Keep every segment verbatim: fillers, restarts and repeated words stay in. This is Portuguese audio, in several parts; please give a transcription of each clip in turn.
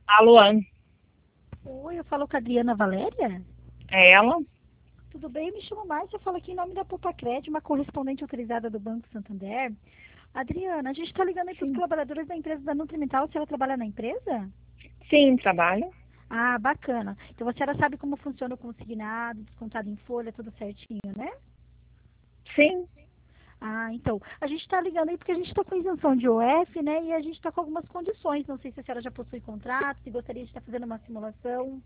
Alô, Ann? Oi, eu falo com a Adriana Valéria? É ela? Tudo bem? Eu me chamo Márcia, eu falo aqui em nome da Popacred, uma correspondente autorizada do Banco Santander. Adriana, a gente está ligando aí para os Sim. colaboradores da empresa da Nutrimental. A senhora trabalha na empresa? Sim, trabalho. Ah, bacana. Então a senhora sabe como funciona o consignado, descontado em folha, tudo certinho, né? Sim. Ah, então. A gente está ligando aí porque a gente está com isenção de O F, né? E a gente está com algumas condições. Não sei se a senhora já possui contrato, se gostaria de estar fazendo uma simulação.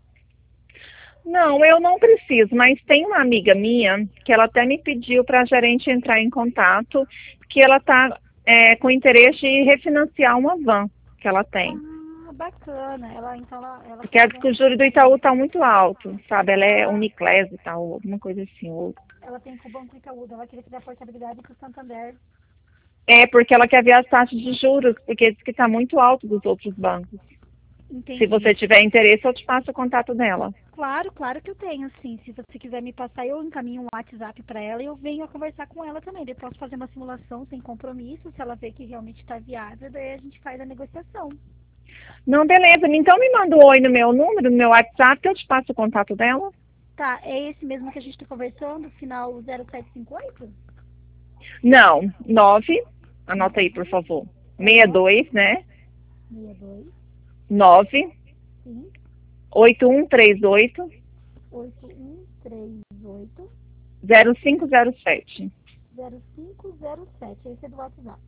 Não, eu não preciso, mas tem uma amiga minha que ela até me pediu para a gerente entrar em contato, que ela está com interesse em refinanciar uma van que ela tem. Ah, bacana. Ela, então, ela, ela Porque quer acho fazer que o um... juro do Itaú está muito alto, sabe? Ela é Ah, Uniclass e tal, alguma coisa assim. ou- ela tem com o Banco Itaú, ela queria fazer a portabilidade para o Santander. É porque ela quer ver as taxas de juros, porque diz que está muito alto dos outros bancos. Se Entendi. você tiver interesse, eu te passo o contato dela. Claro, claro que eu tenho, sim. Se você quiser me passar, eu encaminho um WhatsApp para ela e eu venho a conversar com ela também. Eu posso fazer uma simulação sem compromisso, se ela ver que realmente está viável, daí a gente faz a negociação. Não, beleza. Então me manda um oi no meu número, no meu WhatsApp, que eu te passo o contato dela. Tá, é esse mesmo que a gente está conversando, final zero sete cinco oito? Não, nove, anota aí, por nove, favor. é nove, sessenta e dois, né? seis dois, nove sim, oito um três oito oito um três oito, zero cinco zero sete. zero cinco zero sete. Esse é do WhatsApp.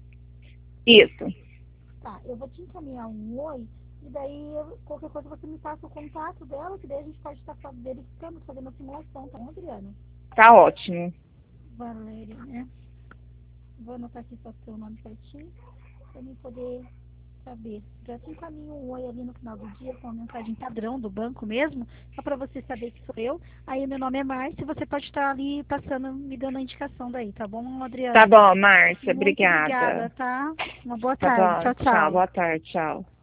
Isso. Tá, eu vou te encaminhar um oi, e daí eu- qualquer coisa você me passa o contato dela, que daí a gente pode estar fa- verificando, fazendo a simulação, tá bom, Adriana? Tá ótimo. Valéria, né? Vou anotar aqui só o seu nome certinho, pra mim poder saber. Já te encaminho um oi ali no final do dia, com a mensagem padrão do banco mesmo, só pra você saber que sou eu. Aí meu nome é Márcia, você pode estar ali passando, me dando a indicação daí, tá bom, Tá Adriana? bom, Márcia. Muito obrigada, Obrigada. tá? Uma boa Tá tarde. bom. Tchau, Tchau. tchau. Boa tarde. Tchau.